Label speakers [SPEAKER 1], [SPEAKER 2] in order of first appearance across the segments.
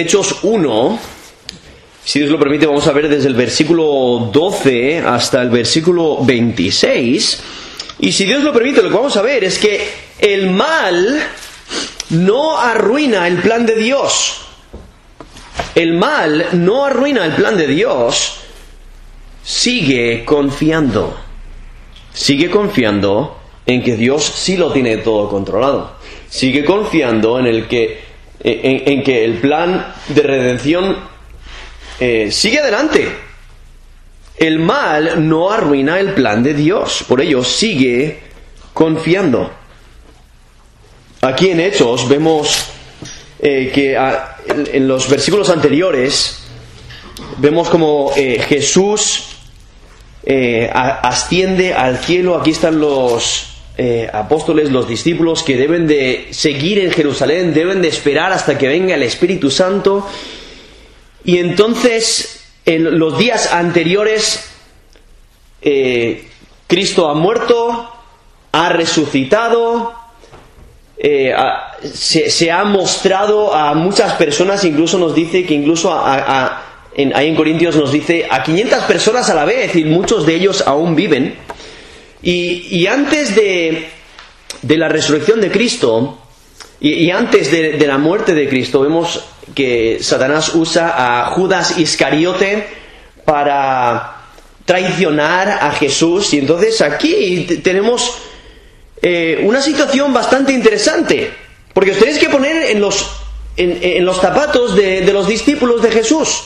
[SPEAKER 1] Hechos 1, si Dios lo permite, vamos a ver desde el versículo 12 hasta el versículo 26. Y si Dios lo permite, lo que vamos a ver es que el mal no arruina el plan de Dios. El mal no arruina el plan de Dios. Sigue confiando. Sigue confiando en que Dios sí lo tiene todo controlado. Sigue confiando en que el plan de redención sigue adelante. El mal no arruina el plan de Dios. Por ello, sigue confiando. Aquí en Hechos vemos que en los versículos anteriores vemos como Jesús asciende al cielo. Aquí están los apóstoles, los discípulos que deben de seguir en Jerusalén, deben de esperar hasta que venga el Espíritu Santo. Y entonces, en los días anteriores, Cristo ha muerto, ha resucitado, se ha mostrado a muchas personas. Incluso nos dice que ahí en Corintios nos dice a 500 personas a la vez, y muchos de ellos aún viven. Y antes de la resurrección de Cristo y antes de la muerte de Cristo, vemos que Satanás usa a Judas Iscariote para traicionar a Jesús. Y entonces aquí tenemos una situación bastante interesante, porque os tenéis que poner en los zapatos de los discípulos de Jesús.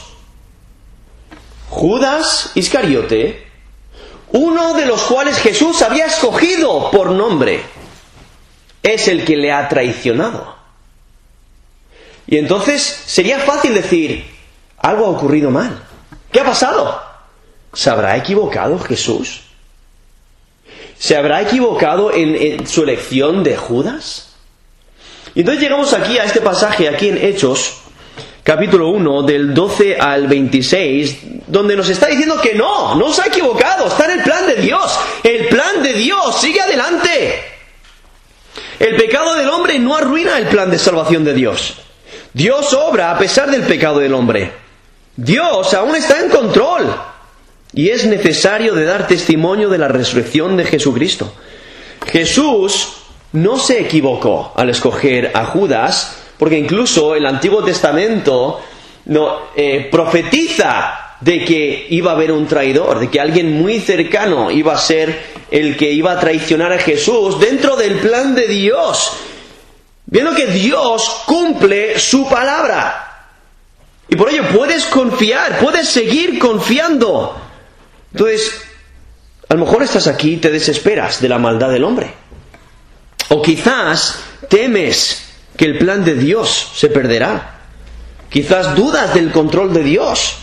[SPEAKER 1] Judas Iscariote, uno de los cuales Jesús había escogido por nombre, es el que le ha traicionado. Y entonces sería fácil decir, algo ha ocurrido mal. ¿Qué ha pasado? ¿Se habrá equivocado Jesús? ¿Se habrá equivocado en su elección de Judas? Y entonces llegamos aquí a este pasaje, aquí en Hechos, capítulo 1, del 12 al 26, donde nos está diciendo que no se ha equivocado, está en el plan de Dios. El plan de Dios sigue adelante. El pecado del hombre no arruina el plan de salvación de Dios. Dios obra a pesar del pecado del hombre. Dios aún está en control. Y es necesario de dar testimonio de la resurrección de Jesucristo. Jesús no se equivocó al escoger a Judas, porque incluso el Antiguo Testamento profetiza de que iba a haber un traidor, de que alguien muy cercano iba a ser el que iba a traicionar a Jesús dentro del plan de Dios. Viendo que Dios cumple su palabra. Y por ello puedes confiar, puedes seguir confiando. Entonces, a lo mejor estás aquí y te desesperas de la maldad del hombre. O quizás temes que el plan de Dios se perderá. Quizás dudas del control de Dios.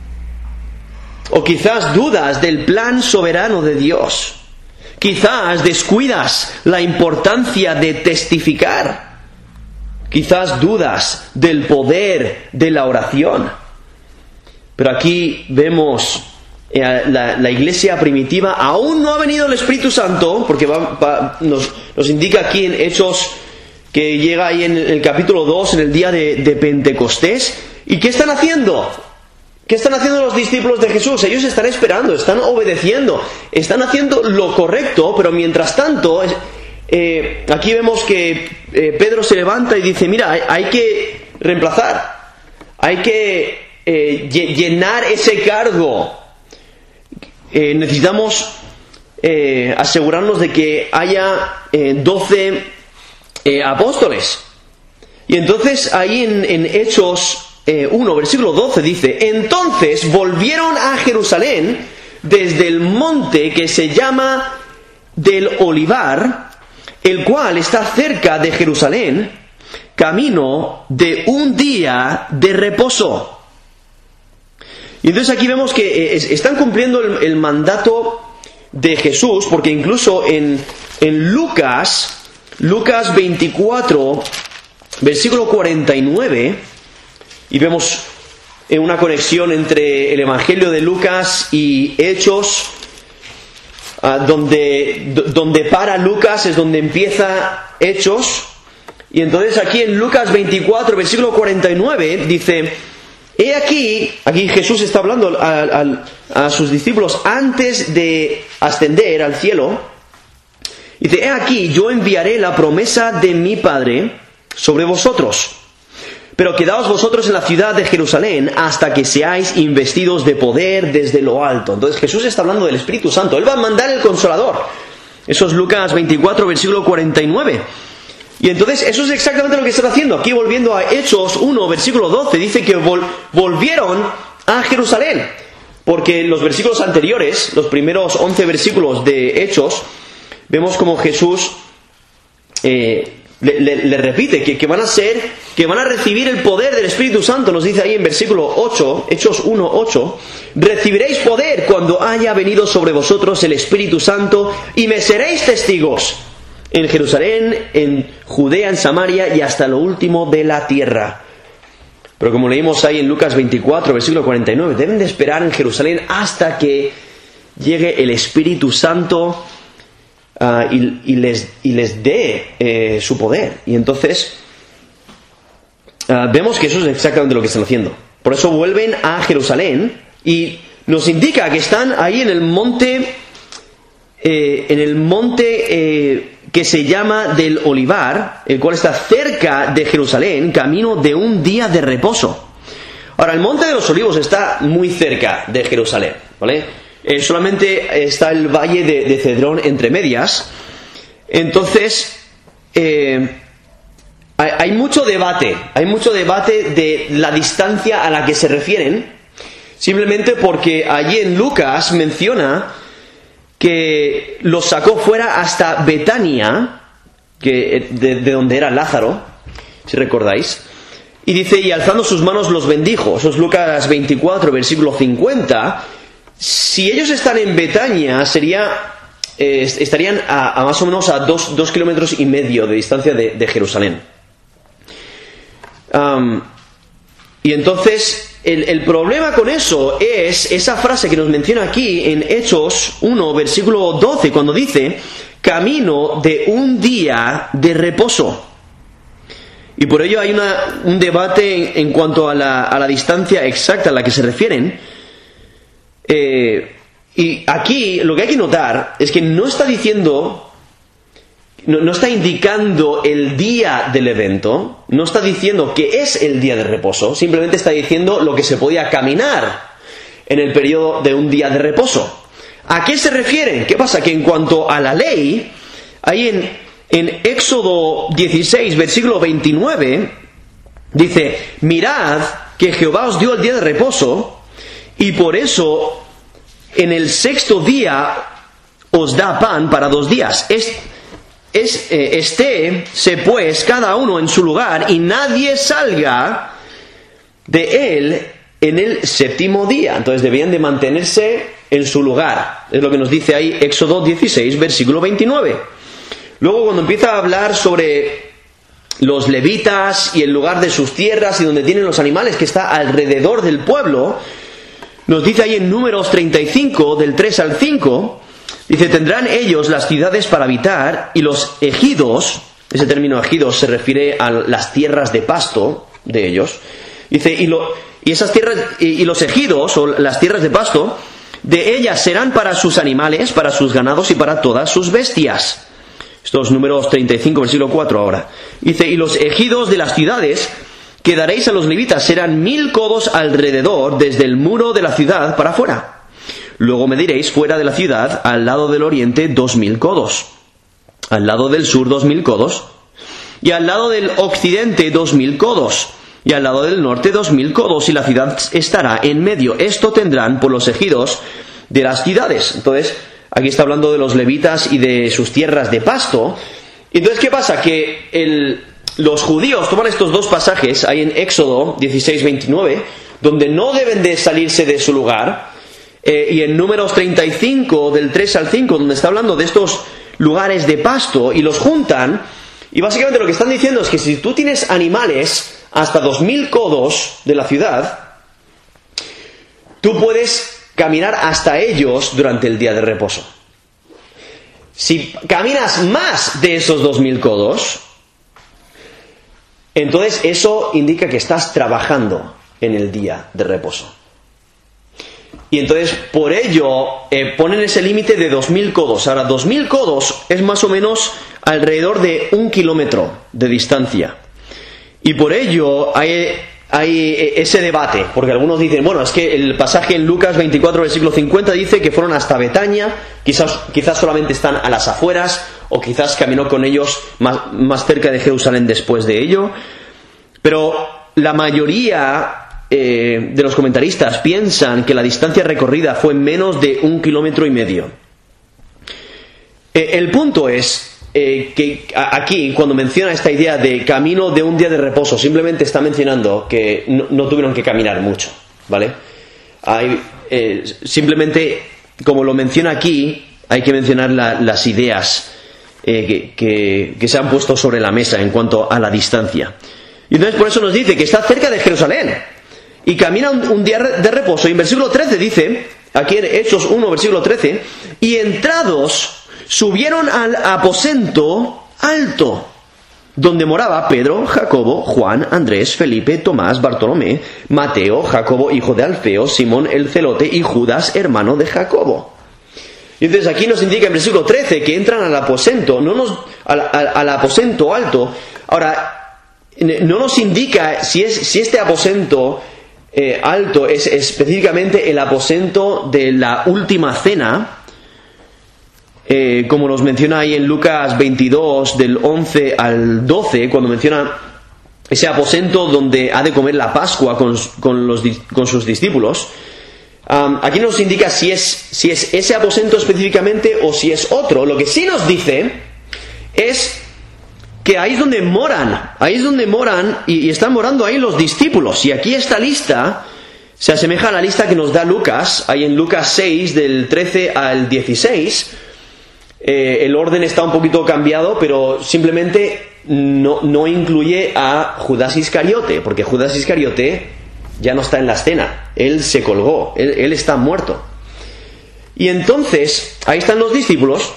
[SPEAKER 1] O quizás dudas del plan soberano de Dios. Quizás descuidas la importancia de testificar. Quizás dudas del poder de la oración. Pero aquí vemos la iglesia primitiva. Aún no ha venido el Espíritu Santo, porque nos indica aquí en Hechos que llega ahí en el capítulo 2, en el día de Pentecostés. ¿Y qué están haciendo? ¿Qué están haciendo los discípulos de Jesús? Ellos están esperando, están obedeciendo, están haciendo lo correcto, pero mientras tanto, aquí vemos que Pedro se levanta y dice, mira, hay que reemplazar, hay que llenar ese cargo. Necesitamos asegurarnos de que haya 12 apóstoles. Y entonces ahí en Hechos 1, versículo 12 dice, entonces volvieron a Jerusalén desde el monte que se llama del Olivar, el cual está cerca de Jerusalén, camino de un día de reposo. Y entonces aquí vemos que están cumpliendo el mandato de Jesús, porque incluso en Lucas 24, versículo 49, y vemos una conexión entre el Evangelio de Lucas y Hechos, donde para Lucas es donde empieza Hechos. Y entonces aquí en Lucas 24, versículo 49, dice, he aquí Jesús está hablando a sus discípulos antes de ascender al cielo. Dice, he aquí, yo enviaré la promesa de mi Padre sobre vosotros. Pero quedaos vosotros en la ciudad de Jerusalén hasta que seáis investidos de poder desde lo alto. Entonces Jesús está hablando del Espíritu Santo. Él va a mandar el Consolador. Eso es Lucas 24, versículo 49. Y entonces eso es exactamente lo que están haciendo. Aquí volviendo a Hechos 1, versículo 12, dice que volvieron a Jerusalén. Porque los versículos anteriores, los primeros 11 versículos de Hechos, vemos como Jesús le repite que van a recibir el poder del Espíritu Santo. Nos dice ahí en versículo 8, Hechos 1, 8, recibiréis poder cuando haya venido sobre vosotros el Espíritu Santo y me seréis testigos en Jerusalén, en Judea, en Samaria y hasta lo último de la tierra. Pero como leímos ahí en Lucas 24, versículo 49, deben de esperar en Jerusalén hasta que llegue el Espíritu Santo y les dé su poder. Y entonces vemos que eso es exactamente lo que están haciendo. Por eso vuelven a Jerusalén y nos indica que están ahí en el monte que se llama del Olivar, el cual está cerca de Jerusalén, camino de un día de reposo. Ahora, el Monte de los Olivos está muy cerca de Jerusalén, ¿vale? Solamente está el valle de Cedrón entre medias. Entonces, hay mucho debate de la distancia a la que se refieren, simplemente porque allí en Lucas menciona que los sacó fuera hasta Betania, de donde era Lázaro, si recordáis. Y dice, y alzando sus manos los bendijo. Eso es Lucas 24, versículo 50. Si ellos están en Betania, estarían a más o menos a 2 kilómetros y medio de distancia de Jerusalén. Y entonces el problema con eso es esa frase que nos menciona aquí en Hechos 1, versículo 12, cuando dice, camino de un día de reposo. Y por ello hay un debate en cuanto a la distancia exacta a la que se refieren. Y aquí lo que hay que notar es que no está diciendo, no está indicando el día del evento, no está diciendo que es el día de reposo, simplemente está diciendo lo que se podía caminar en el periodo de un día de reposo. ¿A qué se refieren? ¿Qué pasa? Que en cuanto a la ley, ahí en Éxodo 16, versículo 29, dice, mirad que Jehová os dio el día de reposo, y por eso en el sexto día os da pan para 2 días. Estése pues cada uno en su lugar y nadie salga de él en el séptimo día. Entonces debían de mantenerse en su lugar. Es lo que nos dice ahí Éxodo 16, versículo 29. Luego cuando empieza a hablar sobre los levitas y el lugar de sus tierras y donde tienen los animales que está alrededor del pueblo, nos dice ahí en Números 35, del 3 al 5, dice, tendrán ellos las ciudades para habitar y los ejidos, ese término ejidos se refiere a las tierras de pasto de ellos, dice, y esas tierras, y los ejidos, o las tierras de pasto, de ellas serán para sus animales, para sus ganados y para todas sus bestias. Esto es Números 35, versículo 4 ahora. Dice, y los ejidos de las ciudades que daréis a los levitas serán 1000 codos alrededor, desde el muro de la ciudad para afuera. Luego mediréis fuera de la ciudad, al lado del oriente, 2000 codos, al lado del sur 2000 codos, y al lado del occidente 2000 codos, y al lado del norte 2000 codos, y la ciudad estará en medio. Esto tendrán por los ejidos de las ciudades. Entonces, aquí está hablando de los levitas y de sus tierras de pasto. Entonces, ¿qué pasa? Que los judíos toman estos 2 pasajes, ahí en Éxodo 16, 29, donde no deben de salirse de su lugar, y en Números 35, del 3 al 5, donde está hablando de estos lugares de pasto, y los juntan, y básicamente lo que están diciendo es que si tú tienes animales hasta 2000 codos de la ciudad, tú puedes caminar hasta ellos durante el día de reposo. Si caminas más de esos 2000 codos, entonces eso indica que estás trabajando en el día de reposo. Y entonces por ello ponen ese límite de 2000 codos. Ahora 2000 codos es más o menos alrededor de 1 kilómetro de distancia. Y por ello hay ese debate, porque algunos dicen, bueno, es que el pasaje en Lucas 24, versículo 50 dice que fueron hasta Betania, quizás solamente están a las afueras, o quizás caminó con ellos más cerca de Jerusalén después de ello. Pero la mayoría de los comentaristas piensan que la distancia recorrida fue menos de 1,5 kilómetros. El punto es que aquí, cuando menciona esta idea de camino de un día de reposo, simplemente está mencionando que no tuvieron que caminar mucho, ¿vale? Simplemente, como lo menciona aquí, hay que mencionar las ideas que se han puesto sobre la mesa en cuanto a la distancia. Y entonces por eso nos dice que está cerca de Jerusalén y camina un día de reposo. Y en versículo 13 dice, aquí en Hechos 1, versículo 13, y entrados subieron al aposento alto, donde moraba Pedro, Jacobo, Juan, Andrés, Felipe, Tomás, Bartolomé, Mateo, Jacobo, hijo de Alfeo, Simón el celote y Judas, hermano de Jacobo. Y entonces aquí nos indica en versículo 13 que entran al aposento, al aposento alto. Ahora, no nos indica si este aposento alto es específicamente el aposento de la última cena, como nos menciona ahí en Lucas 22, del 11 al 12, cuando menciona ese aposento donde ha de comer la Pascua con sus discípulos. Aquí nos indica si es ese aposento específicamente o si es otro. Lo que sí nos dice es que ahí es donde moran y están morando ahí los discípulos. Y aquí esta lista se asemeja a la lista que nos da Lucas, ahí en Lucas 6, del 13 al 16. El orden está un poquito cambiado, pero simplemente no incluye a Judas Iscariote, porque Judas Iscariote ya no está en la escena, él se colgó, él está muerto. Y entonces, ahí están los discípulos,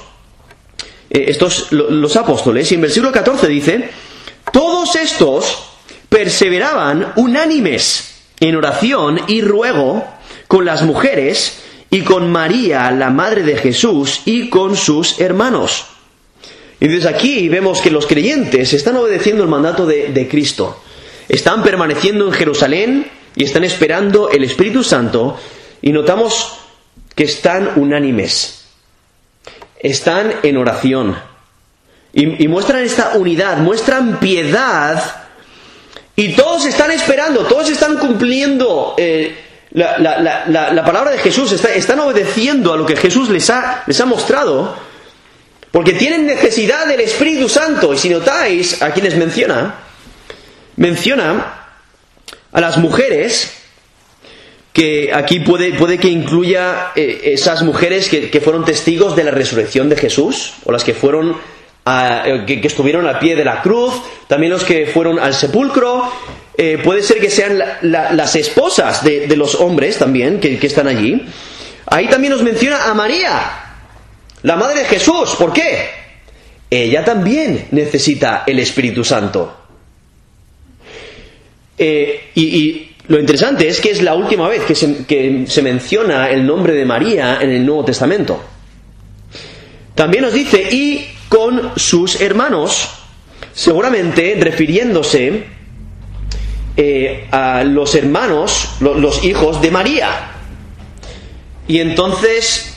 [SPEAKER 1] los apóstoles, y en versículo 14 dice, todos estos perseveraban unánimes en oración y ruego con las mujeres y con María, la madre de Jesús, y con sus hermanos. Y entonces aquí vemos que los creyentes están obedeciendo el mandato de Cristo. Están permaneciendo en Jerusalén y están esperando el Espíritu Santo, y notamos que están unánimes. Están en oración. Y muestran esta unidad, muestran piedad, y todos están esperando, todos están cumpliendo la palabra de Jesús, están obedeciendo a lo que Jesús les ha mostrado, porque tienen necesidad del Espíritu Santo. Y si notáis a quienes menciona a las mujeres, que aquí puede que incluya esas mujeres que fueron testigos de la resurrección de Jesús, o las que fueron que estuvieron al pie de la cruz, también los que fueron al sepulcro. Puede ser que sean las esposas de los hombres también que están allí. Ahí también nos menciona a María, la madre de Jesús. ¿Por qué? Ella también necesita el Espíritu Santo. Y lo interesante es que es la última vez que se menciona el nombre de María en el Nuevo Testamento. También nos dice, y con sus hermanos, seguramente refiriéndose a los hermanos, los hijos de María. Y entonces,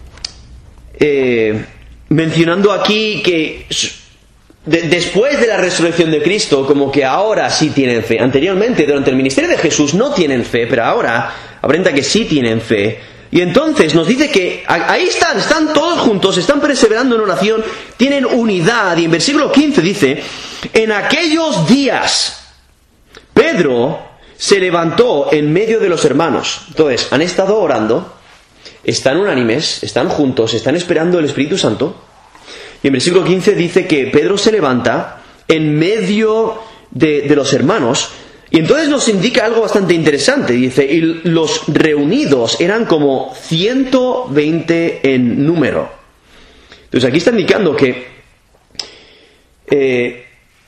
[SPEAKER 1] mencionando aquí que después de la resurrección de Cristo, como que ahora sí tienen fe. Anteriormente, durante el ministerio de Jesús, no tienen fe, pero ahora aparenta que sí tienen fe. Y entonces nos dice que ahí están todos juntos, están perseverando en oración, tienen unidad. Y en versículo 15 dice, en aquellos días Pedro se levantó en medio de los hermanos. Entonces, han estado orando, están unánimes, están juntos, están esperando el Espíritu Santo. Y en versículo 15 dice que Pedro se levanta en medio de los hermanos. Y entonces nos indica algo bastante interesante. Dice, y los reunidos eran como 120 en número. Entonces aquí está indicando que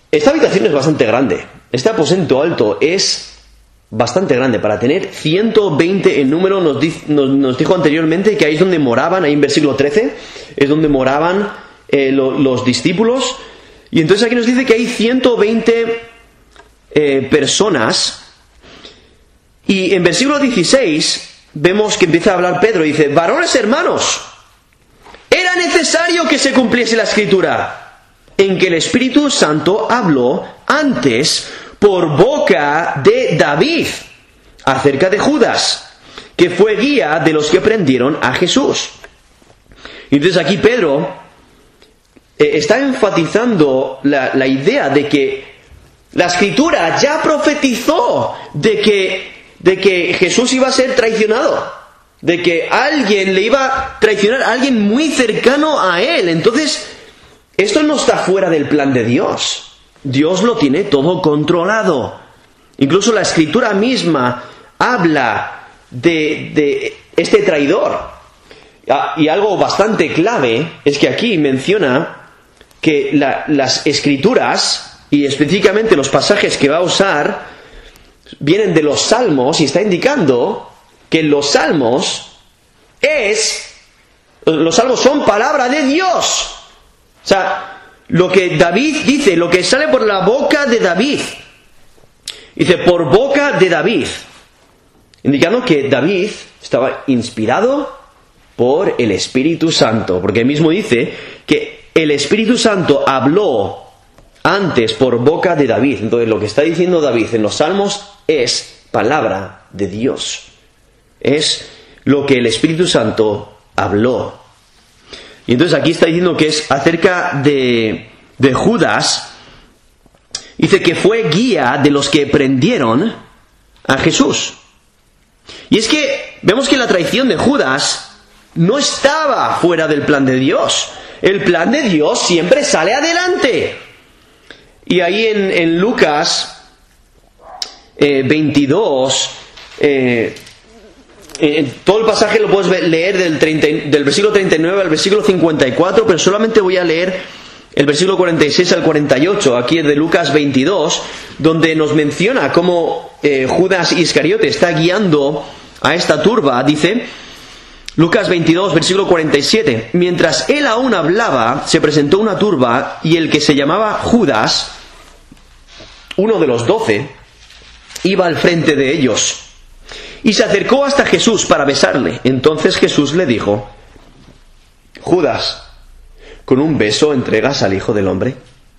[SPEAKER 1] esta habitación es bastante grande. Este aposento alto es bastante grande. Para tener 120 en número, nos dijo anteriormente que ahí es donde moraban, ahí en versículo 13, es donde moraban los discípulos. Y entonces aquí nos dice que hay 120 personas. Y en versículo 16 vemos que empieza a hablar Pedro y dice: varones hermanos, era necesario que se cumpliese la Escritura, en que el Espíritu Santo habló antes por boca de David acerca de Judas, que fue guía de los que prendieron a Jesús. Y entonces aquí Pedro está enfatizando la idea de que la Escritura ya profetizó de que Jesús iba a ser traicionado, de que alguien le iba a traicionar, alguien muy cercano a él. Entonces, esto no está fuera del plan de Dios. Dios lo tiene todo controlado. Incluso la Escritura misma habla de este traidor. Y algo bastante clave es que aquí menciona que las Escrituras, y específicamente los pasajes que va a usar, vienen de los Salmos, y está indicando que los Salmos son palabra de Dios. O sea, lo que David dice, lo que sale por la boca de David, dice por boca de David, indicando que David estaba inspirado por el Espíritu Santo, porque él mismo dice que el Espíritu Santo habló antes por boca de David. Entonces lo que está diciendo David en los Salmos es palabra de Dios, es lo que el Espíritu Santo habló. Y entonces aquí está diciendo que es acerca de Judas. Dice que fue guía de los que prendieron a Jesús. Y es que vemos que la traición de Judas no estaba fuera del plan de Dios. El plan de Dios siempre sale adelante. Y ahí en Lucas 22... todo el pasaje lo puedes leer del versículo 39 al versículo 54, pero solamente voy a leer el versículo 46 al 48, aquí es de Lucas 22, donde nos menciona cómo Judas Iscariote está guiando a esta turba. Dice Lucas 22, versículo 47: mientras él aún hablaba, se presentó una turba, y el que se llamaba Judas, uno de los 12, iba al frente de ellos. Y se acercó hasta Jesús para besarle. Entonces Jesús le dijo: Judas, ¿con un beso entregas al Hijo del Hombre?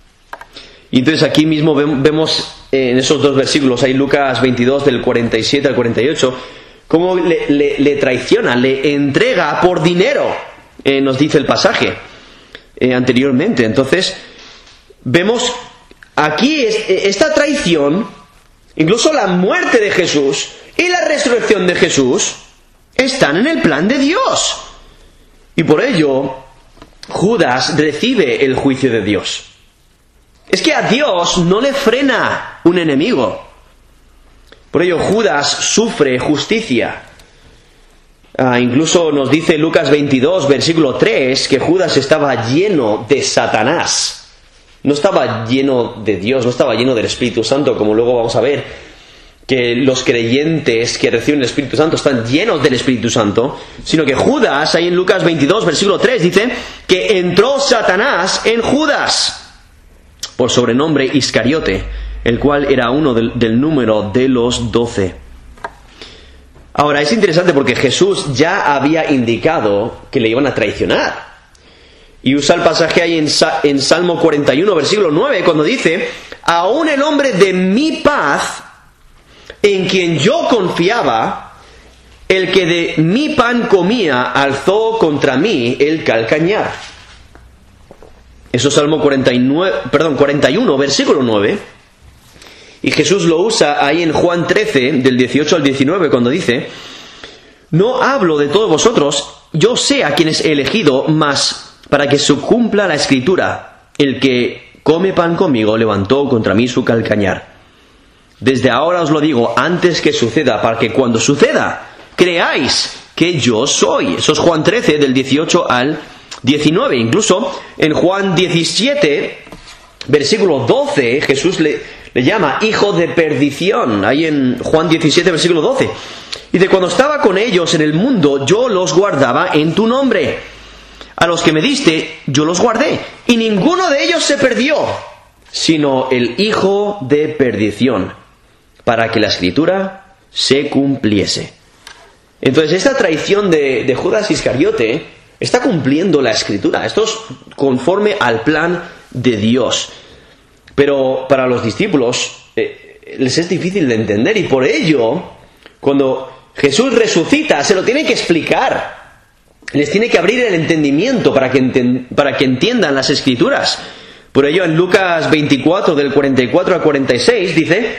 [SPEAKER 1] Y entonces aquí mismo vemos en esos dos versículos, ahí Lucas 22 del 47 al 48, cómo le traiciona, le entrega por dinero, nos dice el pasaje anteriormente. Entonces vemos aquí esta traición, incluso la muerte de Jesús y la resurrección de Jesús están en el plan de Dios. Y por ello, Judas recibe el juicio de Dios. Es que a Dios no le frena un enemigo. Por ello, Judas sufre justicia. Incluso nos dice Lucas 22, versículo 3, que Judas estaba lleno de Satanás. No estaba lleno de Dios, no estaba lleno del Espíritu Santo, como luego vamos a ver que los creyentes que reciben el Espíritu Santo están llenos del Espíritu Santo, sino que Judas, ahí en Lucas 22, versículo 3, dice que entró Satanás en Judas, por sobrenombre Iscariote, el cual era uno del número de los 12. Ahora, es interesante porque Jesús ya había indicado que le iban a traicionar. Y usa el pasaje ahí en Salmo 41, versículo 9, cuando dice: aún el hombre de mi paz, en quien yo confiaba, el que de mi pan comía, alzó contra mí el calcañar. Eso es Salmo 41, versículo 9. Y Jesús lo usa ahí en Juan 13, del 18 al 19, cuando dice: no hablo de todos vosotros, yo sé a quienes he elegido, mas para que se cumpla la Escritura, el que come pan conmigo levantó contra mí su calcañar. Desde ahora os lo digo antes que suceda, para que cuando suceda creáis que yo soy. Eso es Juan 13, del 18 al 19. Incluso en Juan 17, versículo 12, Jesús le llama hijo de perdición, ahí en Juan 17, versículo 12. Dice, cuando estaba con ellos en el mundo, yo los guardaba en tu nombre. A los que me diste, yo los guardé. Y ninguno de ellos se perdió, sino el hijo de perdición, para que la escritura se cumpliese. Entonces, esta traición de Judas Iscariote está cumpliendo la escritura. Esto es conforme al plan de Dios. Pero para los discípulos les es difícil de entender, y por ello, cuando Jesús resucita, se lo tiene que explicar. Les tiene que abrir el entendimiento para que entiendan las escrituras. Por ello, en Lucas 24, del 44 al 46, dice,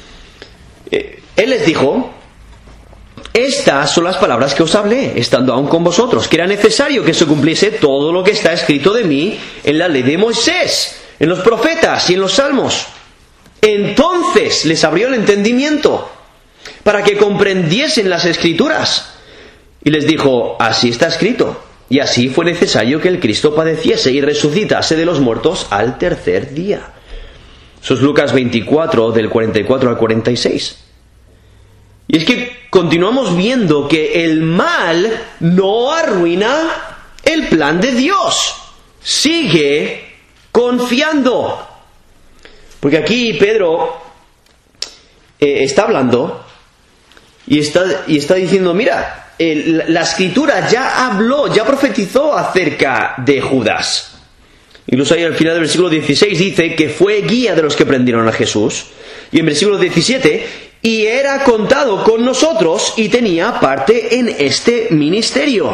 [SPEAKER 1] Él les dijo, estas son las palabras que os hablé, estando aún con vosotros, que era necesario que se cumpliese todo lo que está escrito de mí en la ley de Moisés, en los profetas y en los salmos. Entonces les abrió el entendimiento para que comprendiesen las escrituras. Y les dijo, así está escrito, y así fue necesario que el Cristo padeciese y resucitase de los muertos al tercer día. Eso es Lucas 24, del 44 al 46. Y es que continuamos viendo que el mal no arruina el plan de Dios. Sigue confiando. Porque aquí Pedro está hablando y está diciendo, mira, la escritura ya habló, ya profetizó acerca de Judas. Incluso ahí al final del versículo 16 dice que fue guía de los que prendieron a Jesús. Y en versículo 17, y era contado con nosotros y tenía parte en este ministerio.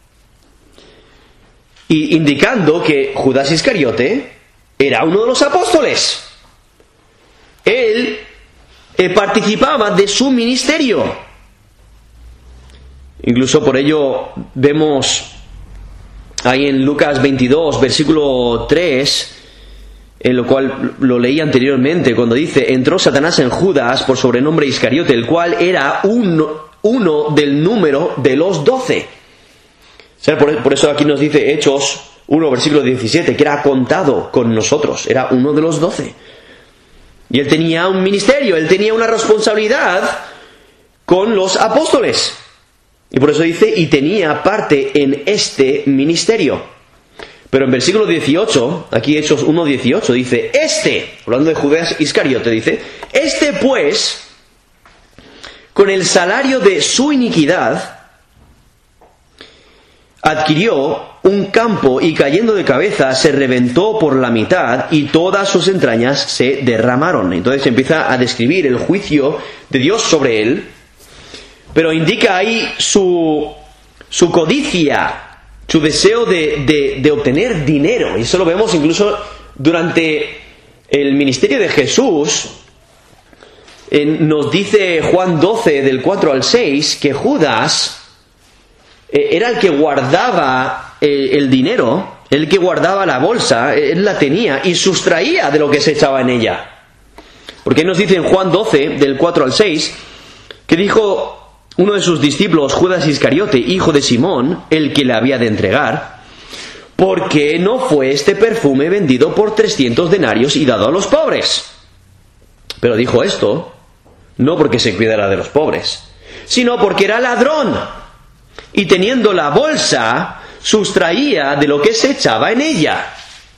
[SPEAKER 1] Y indicando que Judas Iscariote era uno de los apóstoles. Él participaba de su ministerio. Incluso por ello vemos ahí en Lucas 22, versículo 3, en lo cual lo leí anteriormente, cuando dice, entró Satanás en Judas por sobrenombre Iscariote, el cual era uno del número de los 12. O sea, por eso aquí nos dice Hechos 1, versículo 17, que era contado con nosotros, era uno de los 12. Y él tenía un ministerio, él tenía una responsabilidad con los apóstoles. Y por eso dice, y tenía parte en este ministerio. Pero en versículo 18, aquí Hechos 1:18, dice, hablando de Judas Iscariote, dice, pues, con el salario de su iniquidad, adquirió un campo y cayendo de cabeza se reventó por la mitad y todas sus entrañas se derramaron. Entonces empieza a describir el juicio de Dios sobre él, pero indica ahí su codicia, su deseo de obtener dinero. Y eso lo vemos incluso durante el ministerio de Jesús. Nos dice Juan 12, del 4 al 6, que Judas era el que guardaba el dinero, el que guardaba la bolsa, él la tenía y sustraía de lo que se echaba en ella. Porque nos dice en Juan 12, del 4 al 6, que dijo uno de sus discípulos, Judas Iscariote, hijo de Simón, el que le había de entregar, ¿por qué no fue este perfume vendido por 300 denarios y dado a los pobres? Pero dijo esto no porque se cuidara de los pobres, sino porque era ladrón, y teniendo la bolsa, sustraía de lo que se echaba en ella.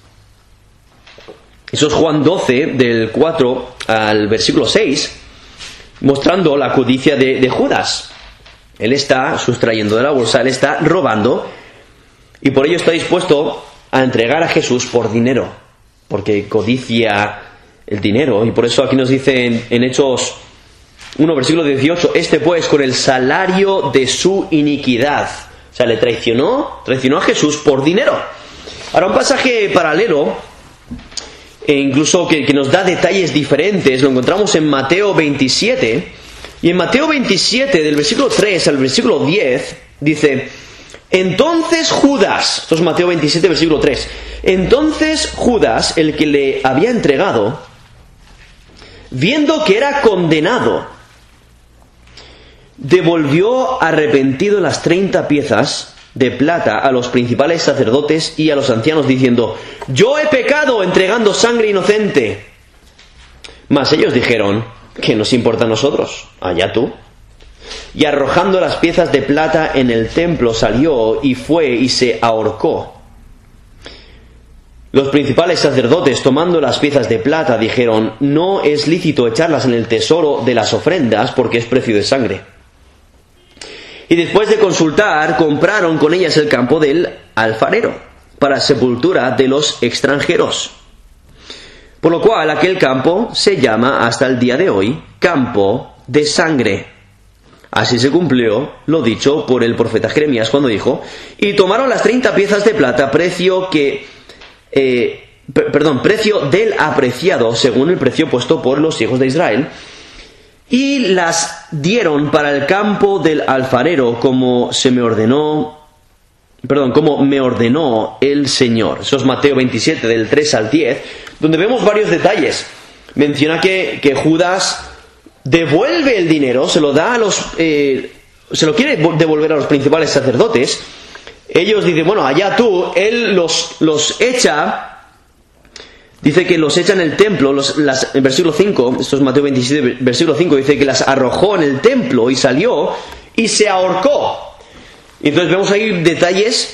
[SPEAKER 1] Eso es Juan 12, del 4 al versículo 6, mostrando la codicia de Judas. Él está sustrayendo de la bolsa, él está robando, y por ello está dispuesto a entregar a Jesús por dinero, porque codicia el dinero. Y por eso aquí nos dice en Hechos 1, versículo 18, pues con el salario de su iniquidad. O sea, le traicionó a Jesús por dinero. Ahora un pasaje paralelo, incluso que nos da detalles diferentes, lo encontramos en Mateo 27, y en Mateo 27, del versículo 3 al versículo 10, dice, entonces Judas, esto es Mateo 27, versículo 3, entonces Judas, el que le había entregado, viendo que era condenado, devolvió arrepentido las 30 piezas de plata a los principales sacerdotes y a los ancianos, diciendo: yo he pecado entregando sangre inocente. Mas ellos dijeron: ¿qué nos importa a nosotros? Allá tú. Y arrojando las piezas de plata en el templo, salió y fue y se ahorcó. Los principales sacerdotes, tomando las piezas de plata, dijeron: no es lícito echarlas en el tesoro de las ofrendas, porque es precio de sangre. Y después de consultar, compraron con ellas el campo del alfarero, para sepultura de los extranjeros. Por lo cual aquel campo se llama hasta el día de hoy Campo de Sangre. Así se cumplió lo dicho por el profeta Jeremías cuando dijo: y tomaron las 30 piezas de plata, precio del apreciado, según el precio puesto por los hijos de Israel, y las dieron para el campo del alfarero, como me ordenó el Señor. Eso es Mateo 27, del 3 al 10, donde vemos varios detalles. Menciona que Judas devuelve el dinero, se lo da a se lo quiere devolver a los principales sacerdotes. Ellos dicen: bueno, allá tú. Él los echa. Dice que los echa en el templo. En versículo 5, esto es Mateo 27, versículo 5, dice que las arrojó en el templo y salió y se ahorcó. Y entonces vemos ahí detalles.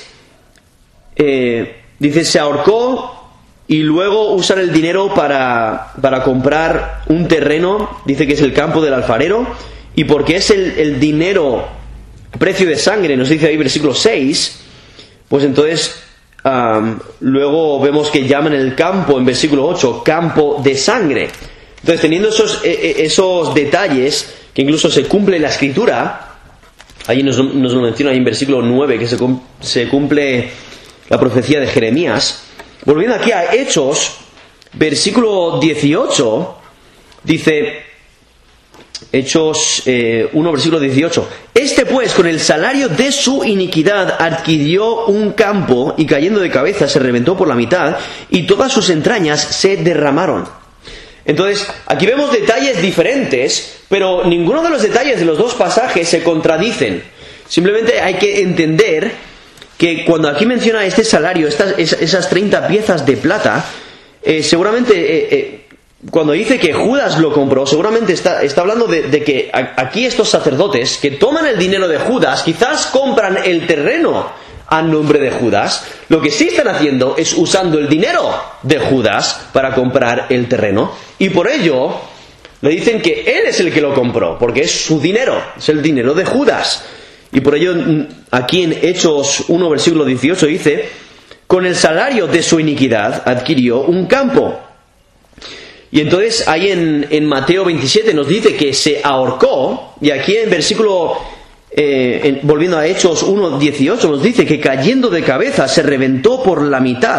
[SPEAKER 1] Dice: se ahorcó, y luego usan el dinero para comprar un terreno. Dice que es el campo del alfarero, y porque es el dinero precio de sangre, nos dice ahí versículo 6, pues entonces luego vemos que llaman el campo en versículo 8 campo de sangre. Entonces, teniendo esos detalles, que incluso se cumple la escritura, ahí nos lo menciona ahí en versículo 9, que se cumple la profecía de Jeremías. Volviendo aquí a Hechos, versículo 18, dice, Hechos 1, versículo 18: este pues, con el salario de su iniquidad, adquirió un campo, y cayendo de cabeza se reventó por la mitad, y todas sus entrañas se derramaron. Entonces, aquí vemos detalles diferentes, pero ninguno de los detalles de los dos pasajes se contradicen. Simplemente hay que entender que cuando aquí menciona este salario, esas 30 piezas de plata, seguramente cuando dice que Judas lo compró, seguramente está hablando de que aquí estos sacerdotes que toman el dinero de Judas, quizás compran el terreno a nombre de Judas. Lo que sí están haciendo es usando el dinero de Judas para comprar el terreno, y por ello le dicen que él es el que lo compró, porque es su dinero, es el dinero de Judas. Y por ello aquí en Hechos 1, versículo 18 dice: con el salario de su iniquidad adquirió un campo. Y entonces ahí en Mateo 27 nos dice que se ahorcó, y aquí en versículo, volviendo a Hechos 1, 18, nos dice que cayendo de cabeza se reventó por la mitad,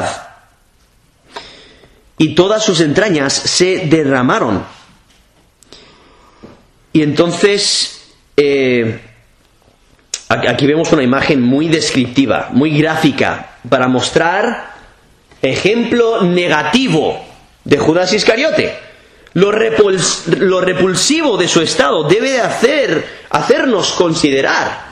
[SPEAKER 1] y todas sus entrañas se derramaron. Y entonces aquí vemos una imagen muy descriptiva, muy gráfica, para mostrar ejemplo negativo de Judas Iscariote. Lo repulsivo de su estado debe de hacernos considerar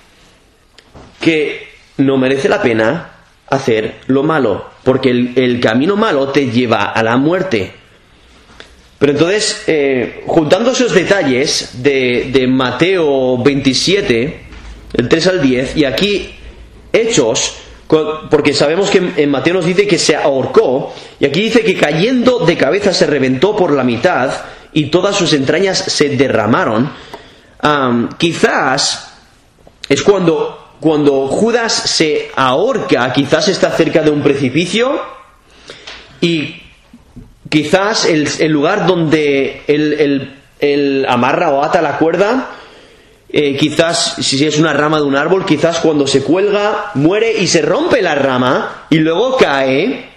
[SPEAKER 1] que no merece la pena hacer lo malo, porque el camino malo te lleva a la muerte. Pero entonces, juntando esos detalles de Mateo 27, el 3 al 10, y aquí Hechos, porque sabemos que en Mateo nos dice que se ahorcó, y aquí dice que cayendo de cabeza se reventó por la mitad y todas sus entrañas se derramaron. Quizás es cuando Judas se ahorca, quizás está cerca de un precipicio, y quizás el lugar donde él amarra o ata la cuerda, quizás si es una rama de un árbol, quizás cuando se cuelga muere y se rompe la rama y luego cae,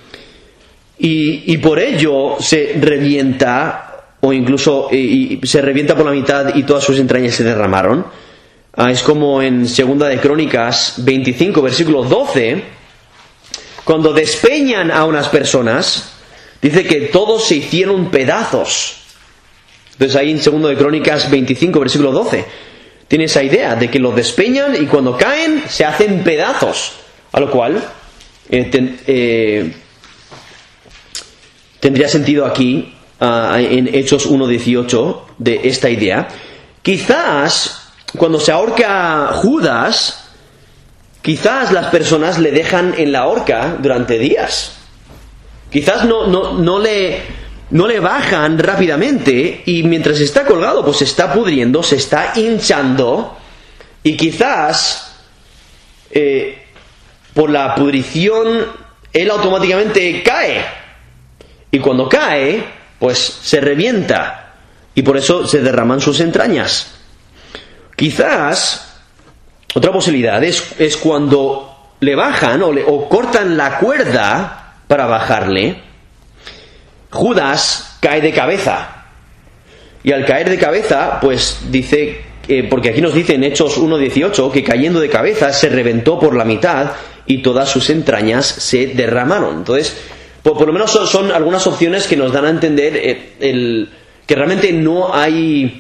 [SPEAKER 1] y por ello se revienta, o incluso se revienta por la mitad y todas sus entrañas se derramaron. Es como en 2 de Crónicas 25, versículo 12, cuando despeñan a unas personas, dice que todos se hicieron pedazos. Entonces ahí en 2 de Crónicas 25, versículo 12, tiene esa idea de que los despeñan y cuando caen se hacen pedazos. A lo cual tendría sentido aquí, en Hechos 1:18, de esta idea. Quizás cuando se ahorca Judas, quizás las personas le dejan en la horca durante días. Quizás no le bajan rápidamente y mientras está colgado pues se está pudriendo, se está hinchando y quizás por la pudrición él automáticamente cae y cuando cae pues se revienta y por eso se derraman sus entrañas. Quizás otra posibilidad es cuando le bajan o cortan la cuerda para bajarle, Judas cae de cabeza. Y al caer de cabeza, pues dice, porque aquí nos dice en Hechos 1:18, que cayendo de cabeza se reventó por la mitad y todas sus entrañas se derramaron. Entonces, por lo menos son algunas opciones que nos dan a entender que realmente no hay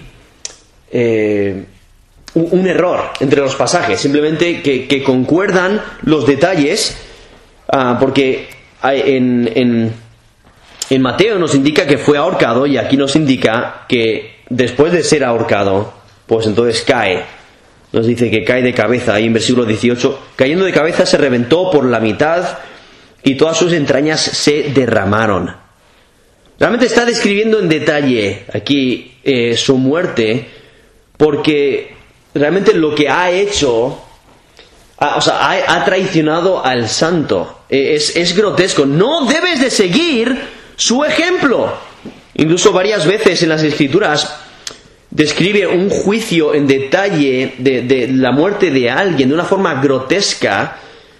[SPEAKER 1] un error entre los pasajes, simplemente que concuerdan los detalles, porque en Mateo nos indica que fue ahorcado y aquí nos indica que después de ser ahorcado, pues entonces cae. Nos dice que cae de cabeza, ahí en versículo 18, cayendo de cabeza se reventó por la mitad y todas sus entrañas se derramaron. Realmente está describiendo en detalle aquí su muerte, porque realmente lo que ha hecho, ha traicionado al santo. Es grotesco. No debes de seguir su ejemplo. Incluso varias veces en las Escrituras describe un juicio en detalle de la muerte de alguien de una forma grotesca,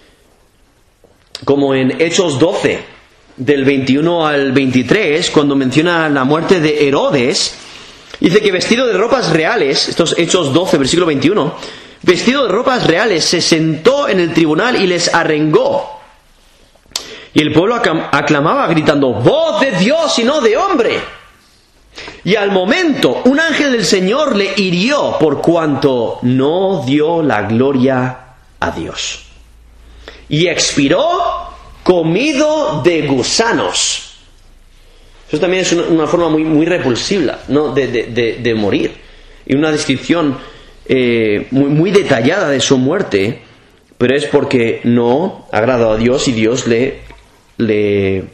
[SPEAKER 1] como en Hechos 12, del 21 al 23, cuando menciona la muerte de Herodes. Dice que vestido de ropas reales, estos Hechos 12, versículo 21, vestido de ropas reales, se sentó en el tribunal y les arengó. Y el pueblo aclamaba gritando, voz de Dios y no de hombre. Y al momento un ángel del Señor le hirió por cuanto no dio la gloria a Dios. Y expiró comido de gusanos. Eso también es una forma muy repulsiva, ¿no? de morir. Y una descripción muy detallada de su muerte, pero es porque no agradó a Dios y Dios le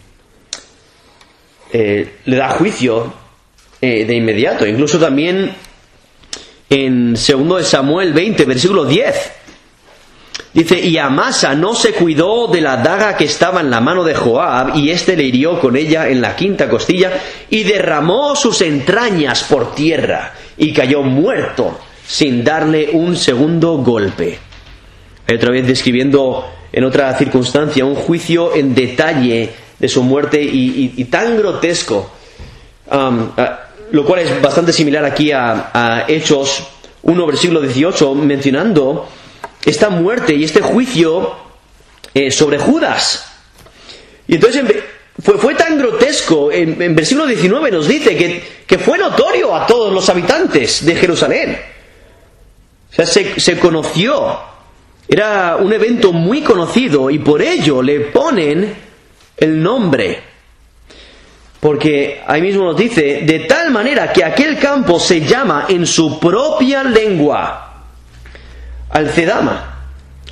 [SPEAKER 1] da juicio de inmediato. Incluso también en 2 Samuel 20, versículo 10, dice, y Amasa no se cuidó de la daga que estaba en la mano de Joab, y éste le hirió con ella en la quinta costilla, y derramó sus entrañas por tierra, y cayó muerto, sin darle un segundo golpe. Otra vez describiendo en otra circunstancia un juicio en detalle de su muerte y tan grotesco, lo cual es bastante similar aquí a Hechos 1, versículo 18, mencionando esta muerte y este juicio sobre Judas. Y entonces fue tan grotesco, en versículo 19 nos dice que fue notorio a todos los habitantes de Jerusalén. O sea, se conoció, era un evento muy conocido y por ello le ponen el nombre. Porque ahí mismo nos dice, de tal manera que aquel campo se llama en su propia lengua Alcedama,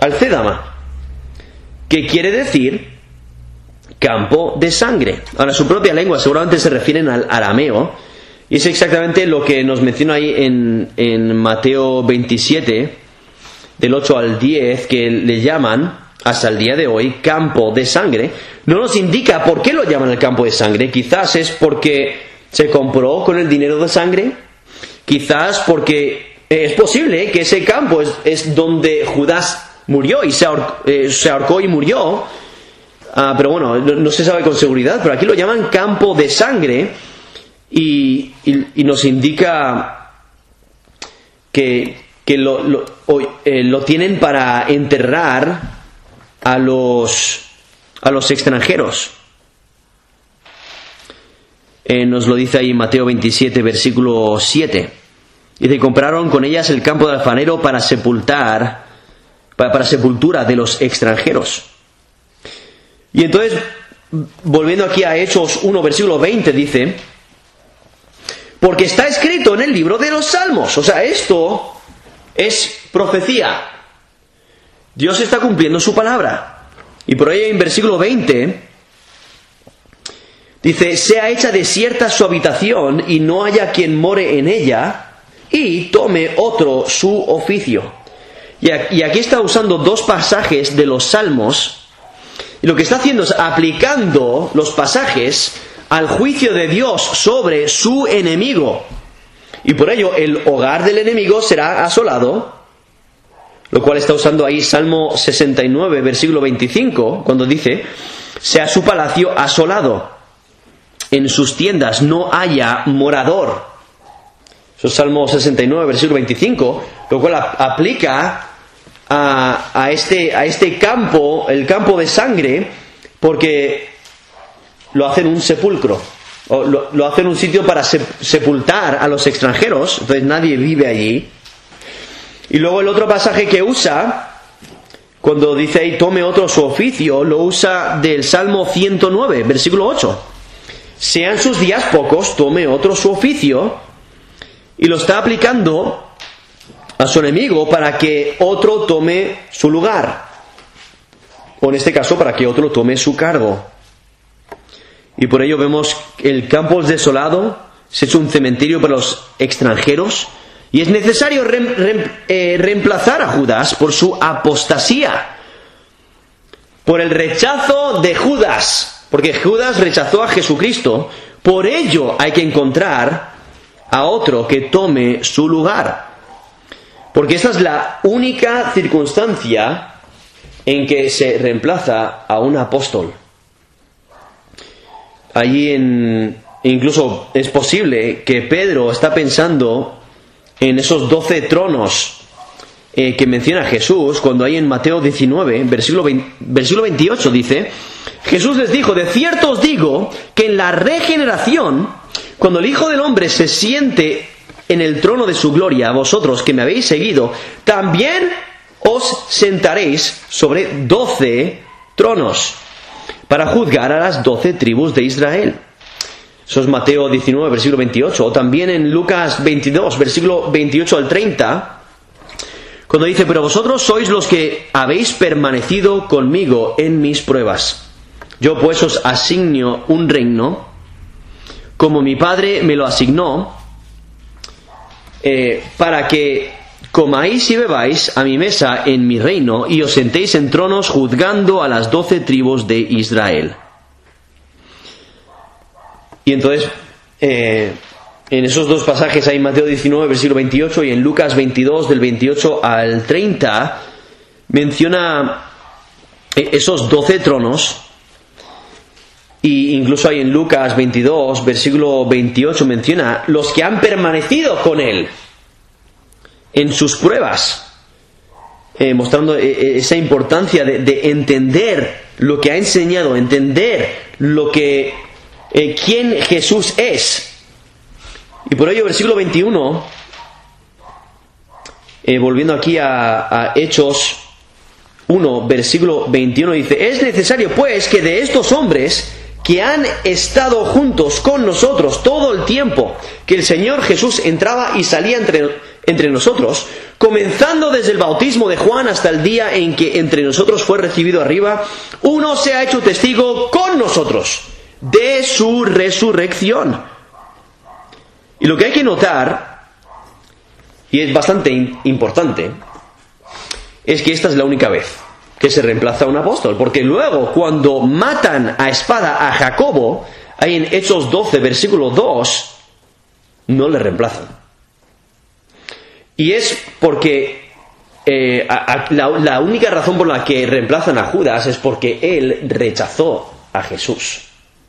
[SPEAKER 1] que quiere decir campo de sangre. Ahora, su propia lengua seguramente se refieren al arameo, y es exactamente lo que nos menciona ahí en Mateo 27, del 8 al 10, que le llaman hasta el día de hoy campo de sangre. No nos indica por qué lo llaman el campo de sangre. Quizás es porque se compró con el dinero de sangre, quizás porque es posible que ese campo es donde Judas murió y se ahorcó y murió, pero bueno, no se sabe con seguridad, pero aquí lo llaman campo de sangre y nos indica que lo tienen para enterrar a los extranjeros. Nos lo dice ahí Mateo 27, versículo 7. Y compraron con ellas el campo del alfarero para sepultura de los extranjeros. Y entonces, volviendo aquí a Hechos 1, versículo 20, dice: porque está escrito en el libro de los Salmos. O sea, esto es profecía. Dios está cumpliendo su palabra. Y por ello en versículo 20 dice: sea hecha desierta su habitación y no haya quien more en ella, y tome otro su oficio. Y aquí está usando dos pasajes de los Salmos, y lo que está haciendo es aplicando los pasajes al juicio de Dios sobre su enemigo. Y por ello el hogar del enemigo será asolado, lo cual está usando ahí Salmo 69, versículo 25, cuando dice: sea su palacio asolado, en sus tiendas no haya morador. Eso es Salmo 69, versículo 25, lo cual aplica a este campo, el campo de sangre, porque lo hacen un sepulcro, o lo hacen un sitio para sepultar a los extranjeros, entonces nadie vive allí. Y luego el otro pasaje que usa, cuando dice ahí tome otro su oficio, lo usa del Salmo 109, versículo 8. Sean sus días pocos, tome otro su oficio, y lo está aplicando a su enemigo para que otro tome su lugar, o en este caso para que otro tome su cargo. Y por ello vemos que el campo es desolado, se ha hecho un cementerio para los extranjeros, y es necesario reemplazar a Judas por su apostasía, por el rechazo de Judas, porque Judas rechazó a Jesucristo. Por ello hay que encontrar a otro que tome su lugar, porque esta es la única circunstancia en que se reemplaza a un apóstol. Allí incluso es posible que Pedro está pensando en esos 12 tronos que menciona Jesús, cuando hay en Mateo 19, versículo 28 dice: Jesús les dijo: de cierto os digo que en la regeneración, cuando el Hijo del Hombre se siente en el trono de su gloria, vosotros que me habéis seguido, también os sentaréis sobre 12 tronos, para juzgar a las 12 tribus de Israel. Eso es Mateo 19, versículo 28. O también en Lucas 22, versículo 28 al 30, cuando dice: pero vosotros sois los que habéis permanecido conmigo en mis pruebas. Yo pues os asigno un reino, como mi Padre me lo asignó, para que comáis y bebáis a mi mesa en mi reino, y os sentéis en tronos juzgando a las 12 tribus de Israel. Y entonces, en esos dos pasajes hay en Mateo 19, versículo 28, y en Lucas 22, del 28 al 30, menciona esos 12 tronos. Y incluso hay en Lucas 22, versículo 28, menciona los que han permanecido con él en sus pruebas, mostrando esa importancia de entender lo que ha enseñado, entender lo que quién Jesús es. Y por ello, versículo 21, volviendo aquí a Hechos 1, versículo 21, dice: es necesario pues que de estos hombres que han estado juntos con nosotros todo el tiempo que el Señor Jesús entraba y salía entre nosotros, comenzando desde el bautismo de Juan hasta el día en que entre nosotros fue recibido arriba, uno se ha hecho testigo con nosotros de su resurrección. Y lo que hay que notar, y es bastante importante, es que esta es la única vez que se reemplaza a un apóstol, porque luego cuando matan a espada a Jacobo, ahí en Hechos 12, versículo 2, no le reemplazan. Y es porque la única razón por la que reemplazan a Judas es porque él rechazó a Jesús.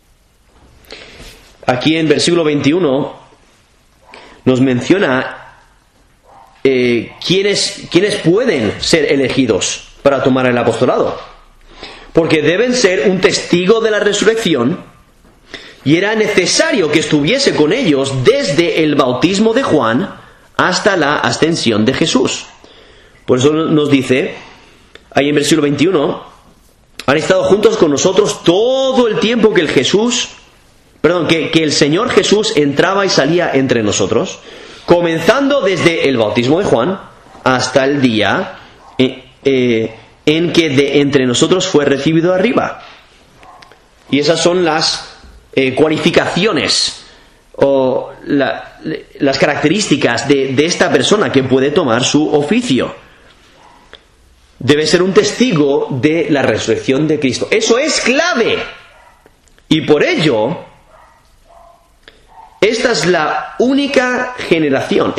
[SPEAKER 1] Aquí en versículo 21 nos menciona quiénes pueden ser elegidos para tomar el apostolado, porque deben ser un testigo de la resurrección, y era necesario que estuviese con ellos desde el bautismo de Juan hasta la ascensión de Jesús. Por eso nos dice, ahí en versículo 21, han estado juntos con nosotros todo el tiempo que el Señor Jesús entraba y salía entre nosotros, comenzando desde el bautismo de Juan hasta el día en que de entre nosotros fue recibido arriba. Y esas son las cualificaciones o las características de esta persona que puede tomar su oficio. Debe ser un testigo de la resurrección de Cristo. Eso es clave. Y por ello, esa es la única generación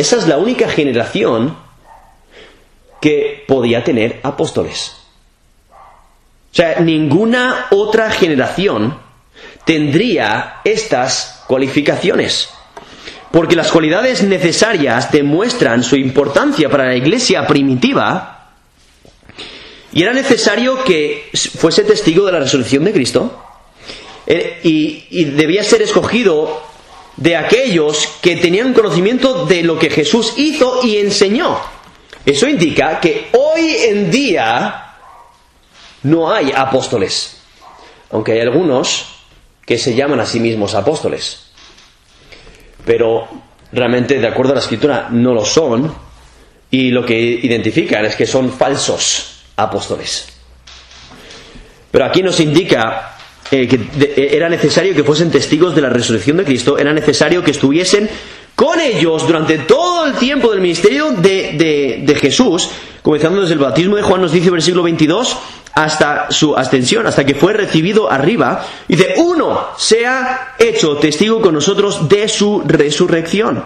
[SPEAKER 1] que podía tener apóstoles. O sea, ninguna otra generación tendría estas cualificaciones. Porque las cualidades necesarias demuestran su importancia para la iglesia primitiva. Y era necesario que fuese testigo de la resurrección de Cristo. Y debía ser escogido de aquellos que tenían conocimiento de lo que Jesús hizo y enseñó. Eso indica que hoy en día no hay apóstoles. Aunque hay algunos que se llaman a sí mismos apóstoles. Pero realmente, de acuerdo a la Escritura, no lo son. Y lo que identifican es que son falsos apóstoles. Pero aquí nos indica que era necesario que fuesen testigos de la resurrección de Cristo, era necesario que estuviesen con ellos durante todo el tiempo del ministerio de Jesús, comenzando desde el bautismo de Juan, nos dice el versículo 22, hasta su ascensión, hasta que fue recibido arriba. Dice, uno sea hecho testigo con nosotros de su resurrección.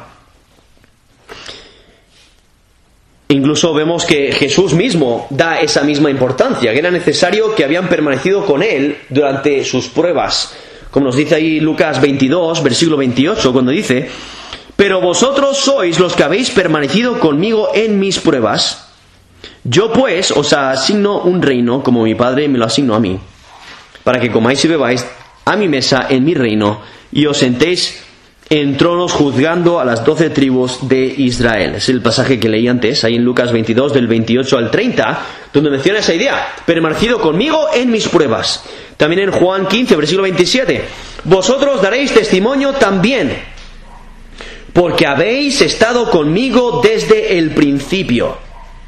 [SPEAKER 1] Incluso vemos que Jesús mismo da esa misma importancia, que era necesario que habían permanecido con Él durante sus pruebas. Como nos dice ahí Lucas 22, versículo 28, cuando dice, pero vosotros sois los que habéis permanecido conmigo en mis pruebas. Yo pues os asigno un reino, como mi Padre me lo asignó a mí, para que comáis y bebáis a mi mesa en mi reino, y os sentéis en tronos juzgando a las 12 tribus de Israel. Es el pasaje que leí antes, ahí en Lucas 22, del 28 al 30, donde menciona esa idea, permanecido conmigo en mis pruebas. También en Juan 15, versículo 27, vosotros daréis testimonio también, porque habéis estado conmigo desde el principio.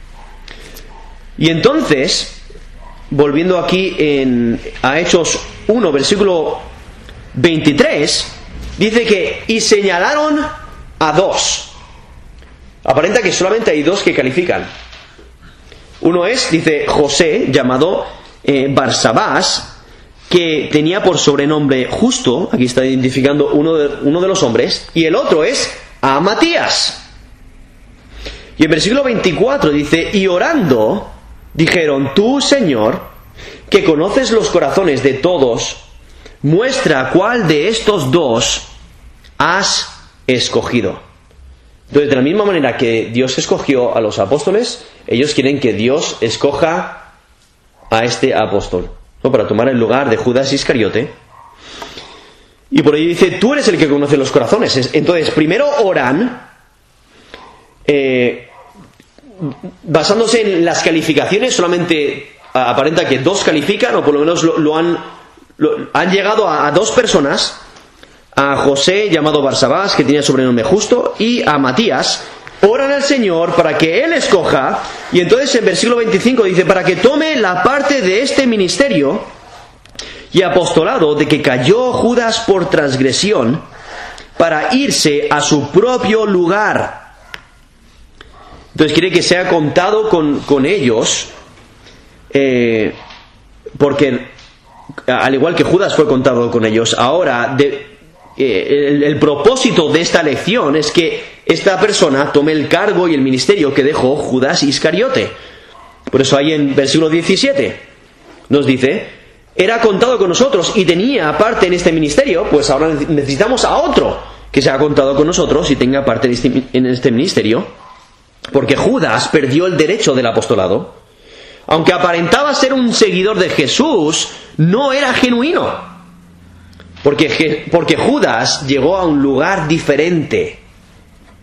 [SPEAKER 1] Y entonces, volviendo aquí a Hechos 1, versículo 23, dice que, y señalaron a dos. Aparenta que solamente hay dos que califican. Uno es, dice, José, llamado Barsabás, que tenía por sobrenombre Justo, aquí está identificando uno de los hombres, y el otro es a Matías. Y en versículo 24 dice, y orando, dijeron, tú, Señor, que conoces los corazones de todos, muestra cuál de estos dos has escogido. Entonces, de la misma manera que Dios escogió a los apóstoles, ellos quieren que Dios escoja a este apóstol, ¿no? Para tomar el lugar de Judas Iscariote. Y por ello dice, tú eres el que conoce los corazones. Entonces, primero oran, basándose en las calificaciones, solamente aparenta que dos califican, o por lo menos han llegado a dos personas, a José, llamado Barsabás, que tenía sobrenombre Justo, y a Matías. Oran al Señor para que Él escoja, y entonces en versículo 25 dice, para que tome la parte de este ministerio y apostolado de que cayó Judas por transgresión, para irse a su propio lugar. Entonces quiere que sea contado con ellos, porque al igual que Judas fue contado con ellos, ahora el propósito de esta lección es que esta persona tome el cargo y el ministerio que dejó Judas Iscariote. Por eso ahí en versículo 17 nos dice, era contado con nosotros y tenía parte en este ministerio, pues ahora necesitamos a otro que sea contado con nosotros y tenga parte en este ministerio, porque Judas perdió el derecho del apostolado. Aunque aparentaba ser un seguidor de Jesús, no era genuino. Porque Judas llegó a un lugar diferente.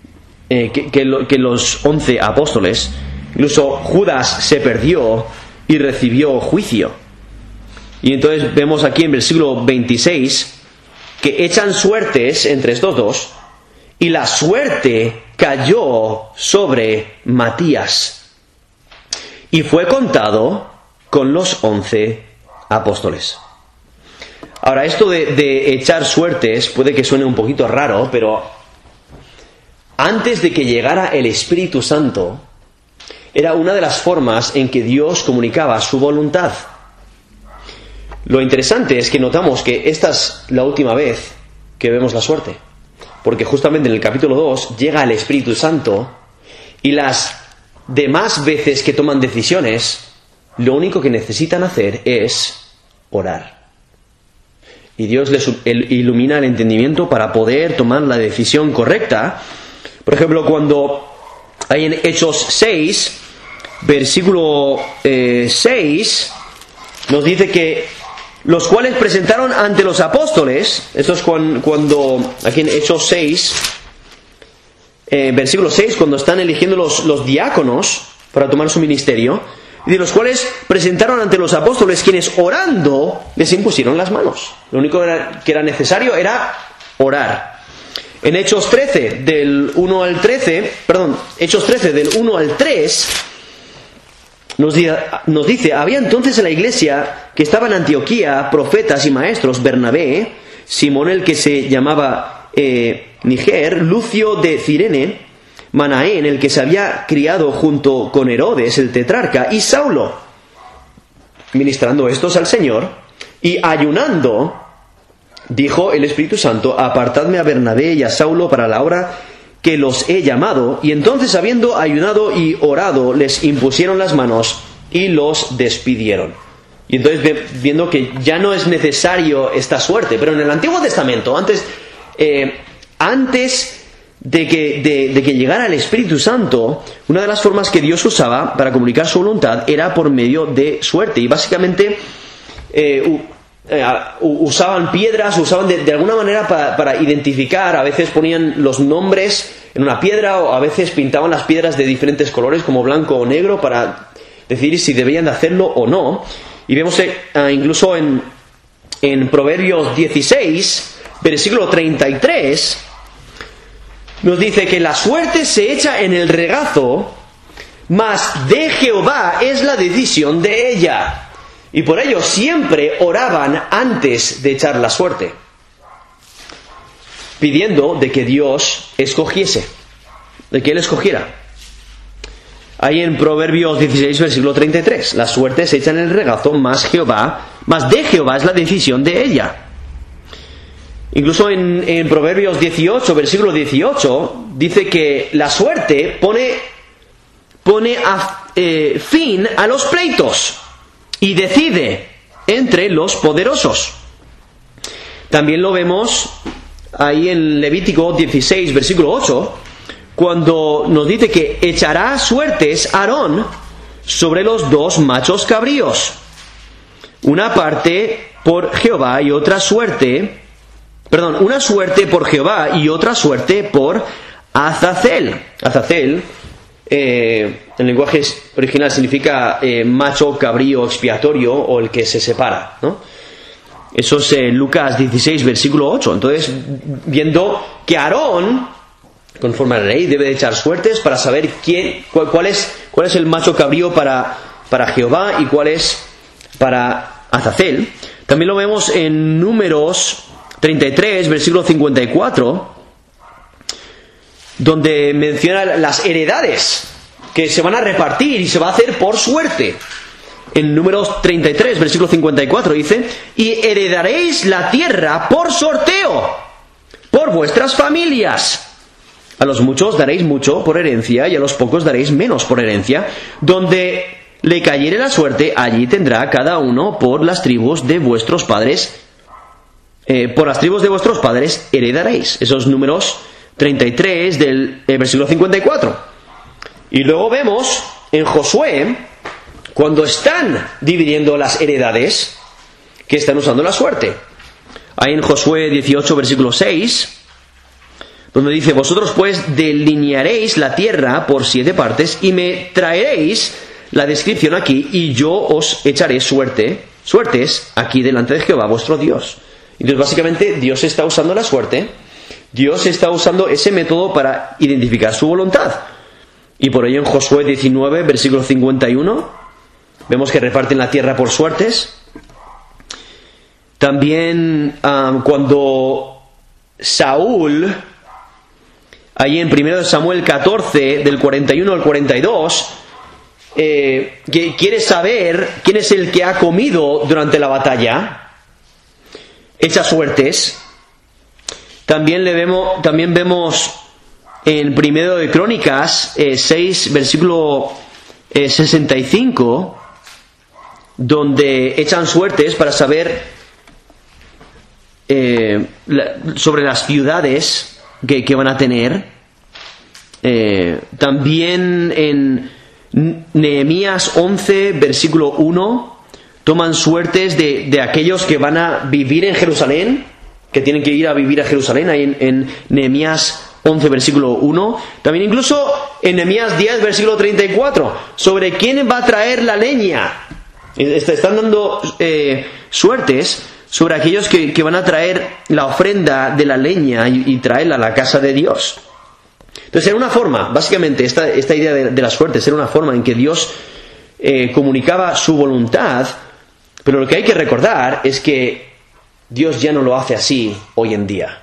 [SPEAKER 1] que los 11 apóstoles. Incluso Judas se perdió y recibió juicio. Y entonces vemos aquí en versículo 26 que echan suertes entre estos dos, y la suerte cayó sobre Matías y fue contado con los 11 apóstoles. Ahora, esto de echar suertes puede que suene un poquito raro, pero antes de que llegara el Espíritu Santo, era una de las formas en que Dios comunicaba su voluntad. Lo interesante es que notamos que esta es la última vez que vemos la suerte, porque justamente en el capítulo 2 llega el Espíritu Santo, y las demás veces que toman decisiones, lo único que necesitan hacer es orar. Y Dios les ilumina el entendimiento para poder tomar la decisión correcta. Por ejemplo, cuando hay en Hechos 6, versículo 6, nos dice que los cuales presentaron ante los apóstoles, esto es cuando aquí en Hechos 6, versículo 6, cuando están eligiendo los diáconos para tomar su ministerio, y de los cuales presentaron ante los apóstoles, quienes orando les impusieron las manos. Lo único que era necesario era orar. En Hechos 13, del 1 al 13, Hechos 13, del 1 al 3, nos dice, había entonces en la iglesia que estaba en Antioquía profetas y maestros, Bernabé, Simón el que se llamaba Niger, Lucio de Cirene, Manaén, el que se había criado junto con Herodes, el tetrarca, y Saulo, ministrando estos al Señor, y ayunando, dijo el Espíritu Santo, apartadme a Bernabé y a Saulo para la obra que los he llamado. Y entonces, habiendo ayunado y orado, les impusieron las manos y los despidieron. Y entonces, viendo que ya no es necesario esta suerte, pero en el Antiguo Testamento, antes de que llegara el Espíritu Santo, una de las formas que Dios usaba para comunicar su voluntad era por medio de suerte. Y básicamente usaban piedras, usaban de alguna manera para identificar. A veces ponían los nombres en una piedra, o a veces pintaban las piedras de diferentes colores, como blanco o negro, para decidir si debían de hacerlo o no. Y vemos incluso en Proverbios 16, versículo 33, nos dice que la suerte se echa en el regazo, mas de Jehová es la decisión de ella. Y por ello siempre oraban antes de echar la suerte, pidiendo de que Dios escogiese, de que Él escogiera. Ahí en Proverbios 16, versículo 33, la suerte se echa en el regazo, mas de Jehová es la decisión de ella. Incluso en Proverbios 18, versículo 18, dice que la suerte pone fin a los pleitos y decide entre los poderosos. También lo vemos ahí en Levítico 16, versículo 8, cuando nos dice que echará suertes Aarón sobre los dos machos cabríos, una parte por Jehová y otra suerte, una suerte por Jehová y otra suerte por Azazel. Azazel, en lenguaje original, significa macho cabrío expiatorio, o el que se separa, ¿no? Eso es Lucas 16, versículo 8. Entonces, viendo que Aarón, conforme a la ley, debe de echar suertes para saber cuál es el macho cabrío para Jehová y cuál es para Azazel. También lo vemos en Números 33, versículo 54, donde menciona las heredades que se van a repartir y se va a hacer por suerte. En Números 33, versículo 54 dice, y heredaréis la tierra por sorteo, por vuestras familias. A los muchos daréis mucho por herencia, y a los pocos daréis menos por herencia. Donde le cayere la suerte, allí tendrá cada uno por las tribus de vuestros padres. Por las tribus de vuestros padres heredaréis. Esos Números 33 del versículo 54. Y luego vemos en Josué, cuando están dividiendo las heredades, que están usando la suerte. Ahí en Josué 18, versículo 6, donde dice: vosotros pues delinearéis la tierra por 7 partes y me traeréis la descripción aquí, y yo os echaré suertes aquí delante de Jehová vuestro Dios. Entonces básicamente Dios está usando la suerte, Dios está usando ese método para identificar su voluntad. Y por ello en Josué 19, versículo 51, vemos que reparten la tierra por suertes. También cuando Saúl, ahí en 1 Samuel 14, del 41 al 42, que quiere saber quién es el que ha comido durante la batalla, echa suertes. También vemos en 1 de Crónicas 6, versículo 65, donde echan suertes para saber sobre las ciudades que van a tener. También en Nehemías 11, versículo 1, toman suertes de aquellos que van a vivir en Jerusalén, que tienen que ir a vivir a Jerusalén, ahí en Nehemías 11, versículo 1. También incluso en Nehemías 10, versículo 34, sobre quién va a traer la leña. Están dando suertes sobre aquellos que van a traer la ofrenda de la leña y traerla a la casa de Dios. Entonces era una forma, básicamente esta idea de las suertes era una forma en que Dios comunicaba su voluntad, pero lo que hay que recordar es que Dios ya no lo hace así hoy en día.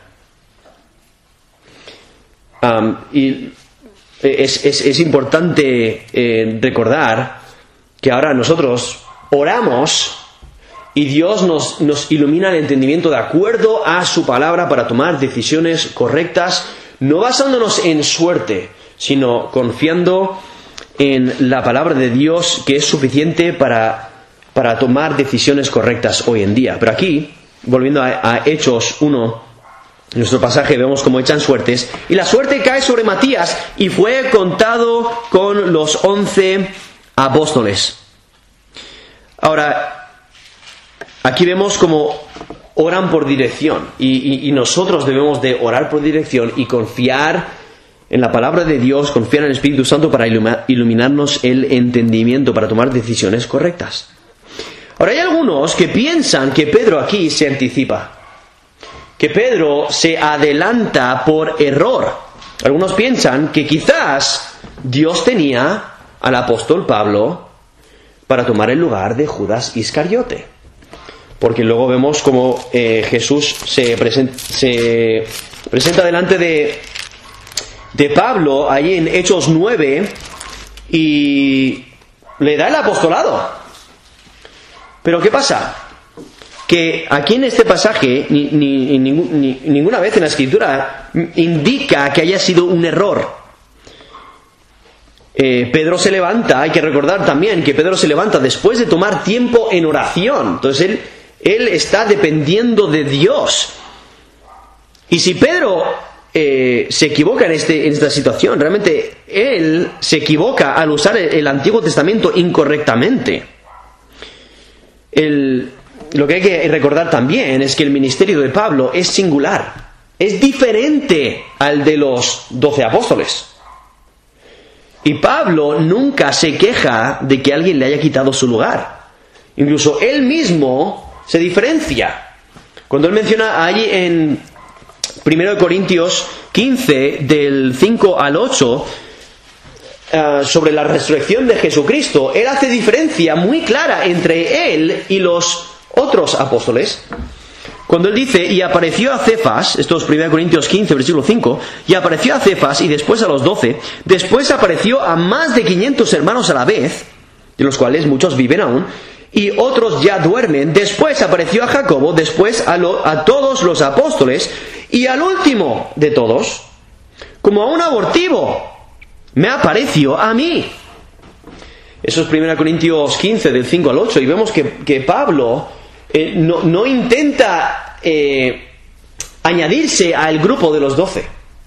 [SPEAKER 1] Y es importante recordar que ahora nosotros oramos y Dios nos ilumina el entendimiento de acuerdo a su palabra para tomar decisiones correctas, no basándonos en suerte, sino confiando en la palabra de Dios, que es suficiente para tomar decisiones correctas hoy en día. Pero aquí, volviendo a Hechos 1, en nuestro pasaje vemos cómo echan suertes, y la suerte cae sobre Matías y fue contado con los 11 apóstoles. Ahora, aquí vemos cómo oran por dirección, y nosotros debemos de orar por dirección y confiar en la palabra de Dios, confiar en el Espíritu Santo para iluminarnos el entendimiento, para tomar decisiones correctas. Ahora, hay algunos que piensan que Pedro aquí se anticipa, que Pedro se adelanta por error. Algunos piensan que quizás Dios tenía al apóstol Pablo para tomar el lugar de Judas Iscariote. Porque luego vemos cómo Jesús se presenta delante de Pablo, ahí en Hechos 9, y le da el apostolado. Pero ¿qué pasa? Que aquí en este pasaje, ninguna vez en la Escritura indica que haya sido un error. Pedro se levanta, hay que recordar también que Pedro se levanta después de tomar tiempo en oración. Entonces él está dependiendo de Dios. Y si Pedro se equivoca en esta situación, realmente él se equivoca al usar el Antiguo Testamento incorrectamente. Lo que hay que recordar también es que el ministerio de Pablo es singular, es diferente al de los 12 apóstoles. Y Pablo nunca se queja de que alguien le haya quitado su lugar. Incluso él mismo se diferencia. Cuando él menciona allí en 1 Corintios 15, del 5 al 8, sobre la resurrección de Jesucristo, él hace diferencia muy clara entre él y los otros apóstoles. Cuando él dice, y apareció a Cefas, esto es 1 Corintios 15, versículo 5, y apareció a Cefas y después a los 12, después apareció a más de 500 hermanos a la vez, de los cuales muchos viven aún, y otros ya duermen. Después apareció a Jacobo, después a todos los apóstoles, y al último de todos, como a un abortivo, me apareció a mí. Eso es 1 Corintios 15, del 5 al 8, y vemos que Pablo no intenta añadirse al grupo de los 12.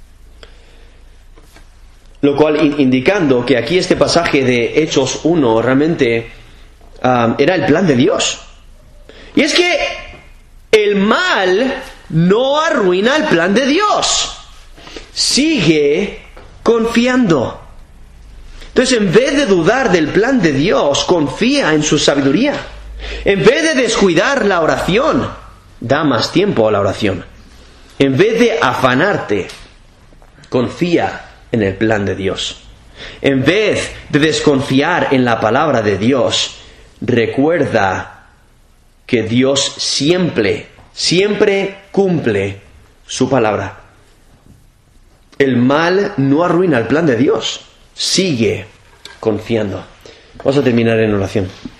[SPEAKER 1] Lo cual indicando que aquí este pasaje de Hechos 1 realmente era el plan de Dios. Y es que el mal no arruina el plan de Dios. sigue confiando. Entonces, en vez de dudar del plan de Dios, confía en su sabiduría. En vez de descuidar la oración, da más tiempo a la oración. En vez de afanarte, confía en el plan de Dios. En vez de desconfiar en la palabra de Dios, recuerda que Dios siempre cumple su palabra. El mal no arruina el plan de Dios. Sigue confiando. Vamos a terminar en oración.